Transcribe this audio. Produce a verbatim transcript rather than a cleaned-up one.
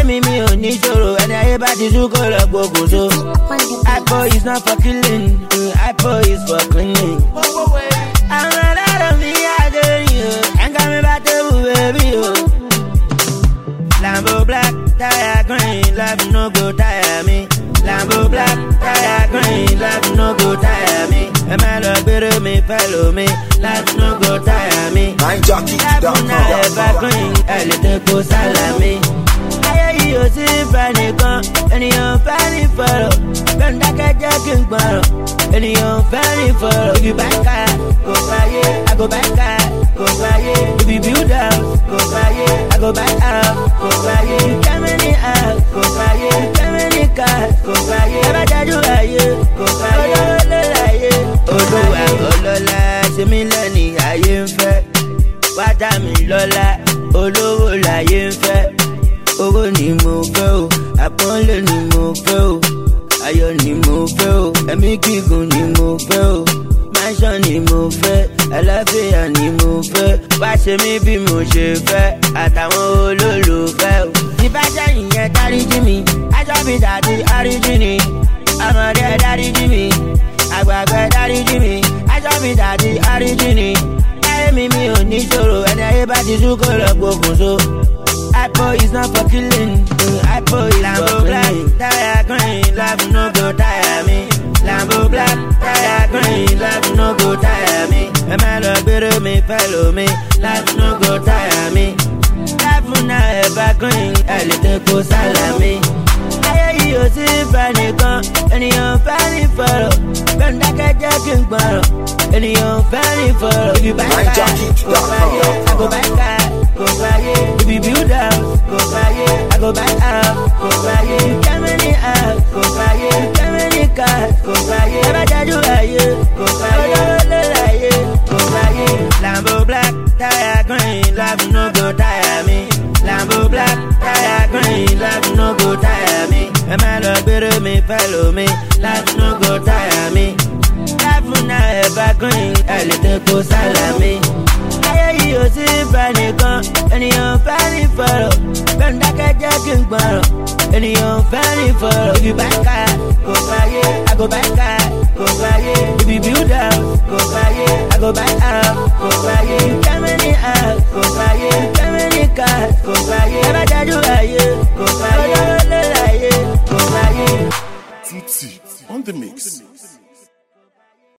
Ayé mi mi ò ní ṣòro, ẹni ayé bá ti sú kó lọ gbogbo. Hypo is not for killing, hypo is for cleaning. I'm not out of me, I do you. Ain't got me back to baby, you. Lambo black, tire green, love no go tire me. Lambo black, tire green, love no go tire me. A man look better me, follow me, love no go tire me. Mind jockey, love no ever green, a little go salami. You see funny con, and you're funny for When I get joking borrow, and you're funny for If you back out, go buy it, I go back out, go buy it. If you build house, go buy it, I go back out, go buy it. You come in the house, go buy it. You come in the car, go buy it. Never tell you how you, go buy it. Oh, Lola, oh, Lola, see me learning, I ain't fair. What I'm in Lola, oh, Lola, I ain't fair. Owó ni mo fẹ́ o, àpọ́nlé ni mo fẹ́ o, ayọ̀ ni mo fẹ́ o, ẹ̀mí gígùn ni mo fẹ́ o, mansion ni mo fẹ́, àlàáfíà ni mo fẹ́, wá ṣe mí bí mo ṣe fẹ́, àtàwọn olólùfẹ́ o. Ìbájá ìyẹn dáríjì mi, aṣọ mi dàbí àríjì ni, ọmọdé dáríjì mi, àgbàgbà dáríjì mi, aṣọ mi dàbí àríjì ni, ayé mi mi ò ní ṣòro, ẹni ayé bá ti sú kó lọ gbogbo. Hypo is not for killing, hypo is Lambo for black, tire green, love no go tire me. Lambo black, tire green, love no go tire me. A man look better me, follow me, love no go tire me. Love no ever green, a little go salami. Ayé yóò sí funny con, ènìyàn funny for When I get joking borrow, ènìyàn funny for If you back out, go buy it, I go back out, go buy it. If you build house, go buy it, I go back out, go buy it. You come in the house, go buy it. You come in the car, go buy it. Never tell you how you, go buy it. Go buy it. Lambo black, tire green, love no go tire me. Lambo black, tire green, love no go tire me. A man look better me, follow me, love no go tire me. Love no ever green, a little go salami. Ayé yóò sí funny con, ènìyàn funny for When I get joking borrow, ènìyàn funny for If you back out, go buy it, I go back out, go buy it. If you build house, go buy it, I go back out, go buy it. You come in the house, go buy it. You come in the car, go buy it. Never tell you how you, go buy it. Go buy it. Titi on the mix.